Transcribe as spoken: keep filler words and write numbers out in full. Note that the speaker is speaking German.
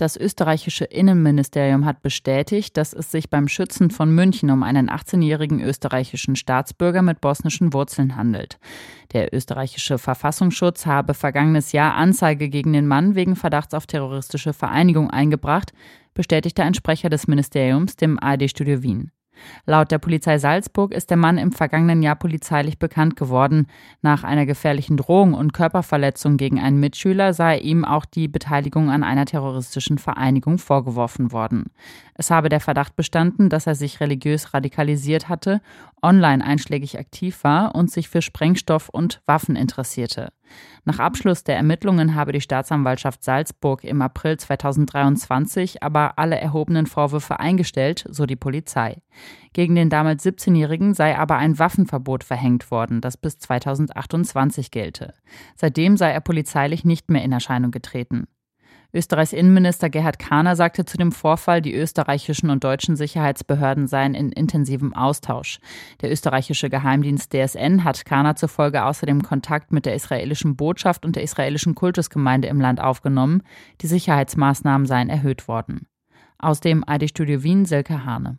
Das österreichische Innenministerium hat bestätigt, dass es sich beim Schützen von München um einen achtzehnjährigen österreichischen Staatsbürger mit bosnischen Wurzeln handelt. Der österreichische Verfassungsschutz habe vergangenes Jahr Anzeige gegen den Mann wegen Verdachts auf terroristische Vereinigung eingebracht, bestätigte ein Sprecher des Ministeriums dem A R D-Studio Wien. Laut der Polizei Salzburg ist der Mann im vergangenen Jahr polizeilich bekannt geworden. Nach einer gefährlichen Drohung und Körperverletzung gegen einen Mitschüler sei ihm auch die Beteiligung an einer terroristischen Vereinigung vorgeworfen worden. Es habe der Verdacht bestanden, dass er sich religiös radikalisiert hatte, online einschlägig aktiv war und sich für Sprengstoff und Waffen interessierte. Nach Abschluss der Ermittlungen habe die Staatsanwaltschaft Salzburg im April zweitausenddreiundzwanzig aber alle erhobenen Vorwürfe eingestellt, so die Polizei. Gegen den damals siebzehnjährigen sei aber ein Waffenverbot verhängt worden, das bis zweitausendachtundzwanzig gelte. Seitdem sei er polizeilich nicht mehr in Erscheinung getreten. Österreichs Innenminister Gerhard Kahner sagte zu dem Vorfall, die österreichischen und deutschen Sicherheitsbehörden seien in intensivem Austausch. Der österreichische Geheimdienst D S N hat Kahner zufolge außerdem Kontakt mit der israelischen Botschaft und der israelischen Kultusgemeinde im Land aufgenommen. Die Sicherheitsmaßnahmen seien erhöht worden. Aus dem A R D-Studio Wien, Silke Hane.